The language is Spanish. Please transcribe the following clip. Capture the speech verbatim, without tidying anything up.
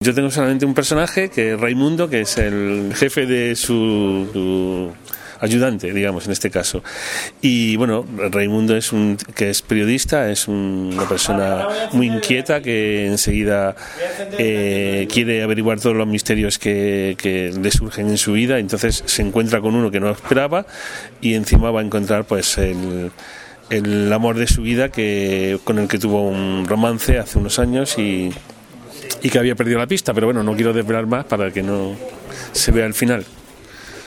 Yo tengo solamente un personaje, que es Raimundo, que es el jefe de su, su ayudante, digamos, en este caso. Y bueno, Raimundo es un que es periodista, es un, una persona muy inquieta que enseguida eh, quiere averiguar todos los misterios que, que le surgen en su vida. Entonces se encuentra con uno que no esperaba y encima va a encontrar pues el, el amor de su vida, que con el que tuvo un romance hace unos años y y que había perdido la pista, pero bueno, no quiero desvelar más para que no se vea el final.